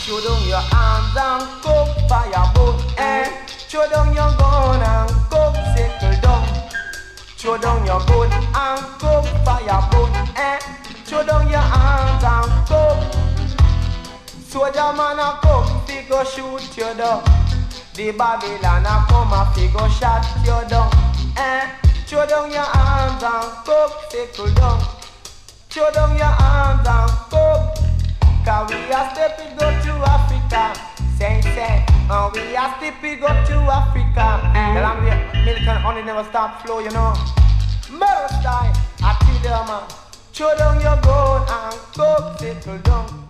Throw down your arms and cook firewood, throw down your gun and cook sickle down. Throw down your gun and cook firewood, throw down your arms and cook. Soldier man a come, fi go shoot you down. The Babylon a come a fi go shot you down. Throw down your arms and cook sickle down. Throw down your arms and cook. Cause we a step it go to Africa. Say, and we a step it go to Africa. The land where milk and honey never stop flow, you know. Murder style, I tell you man. Throw down your gun and cook sickle down.